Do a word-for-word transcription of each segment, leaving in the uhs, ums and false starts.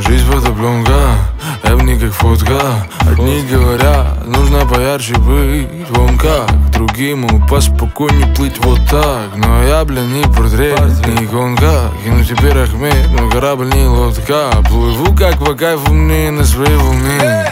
Жизнь фотопленка, я в ней как фотка. Одни говорят, нужно поярче быть. Вон как, другим поспокойнее плыть вот так. Но я, блин, не портрет, не иконка. Кину теперь Ахмед, мой корабль не лодка. Плыву как по кайфу мне на своей волне.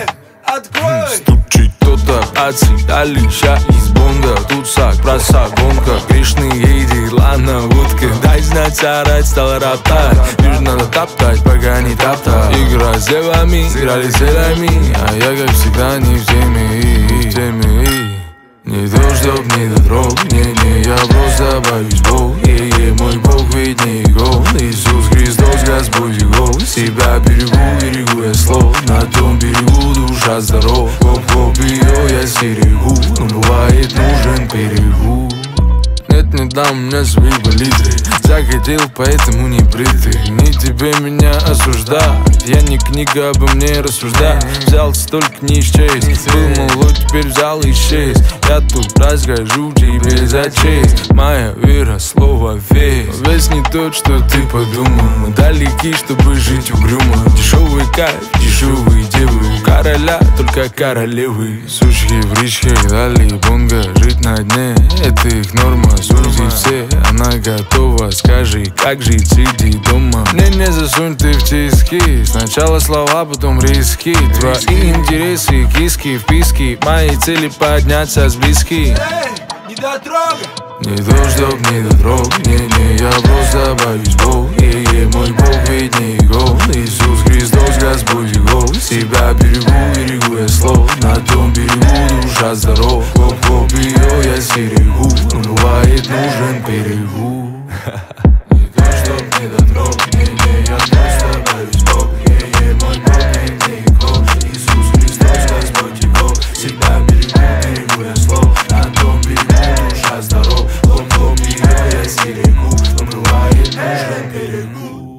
Стучит кто-то, отсекали ща из бонга. Тут сак, просак, гонка. Грешные дела на водке. Дай знать, орать, стал роптать. Лишь надо топтать, пока не топтать. Игра с девами, играли с целями. А я, как всегда, не в теме, и, в теме, и. Не то, чтоб не дотрог, не-не, я просто боюсь Бог. Е-е, мой Бог ведь не игрок. Иисус Христос, Господь Его. Себя берегу, берегу я слов. На том берегу душа здоров. Хоп-хоп, ее я стерегу. Но бывает нужен перегул. Нет, не дам мне свои палитры. Захотел, поэтому не бритый. Не тебе меня осуждать. Я не книга, обо мне рассуждать. Взял столько не исчесть. Был молод, теперь взял и исчез. Я тут расскажу тебе за честь. Моя вера, слово весь. Весь не тот, что ты подумал. Мы далеки, чтобы жить угрюмо. Дешевый кайф, дешевые девы. У короля только королевы. Сучки в речках, дали бонга. Жить на дне, это их норма. Судить все, она готова. Скажи, как жить, сиди дома. Мне не засунь ты в тиски. Сначала слова, потом риски. Твои интересы, киски, вписки. Мои цели подняться с близки. Не дотрогай. Не то, чтоб не дотрог, не-не, я просто боюсь Бог. Е-е, мой Бог ведь не игрок. Иисус Христос, Господь Его. Себя берегу, берегу я слов. На том берегу душа здоров. Хоп-хоп, ее я стерегу. Но бывает нужен перегул. Не то, чтоб не дотрог, не-не, я просто боюсь Бог. Е-е, мой Бог ведь не игрок. Иисус Христос, Господь Его. Себя берегу, берегу я слов. На том берегу душа здоров. Хоп-хоп, ее я стерегу. Но бывает нужен перегул.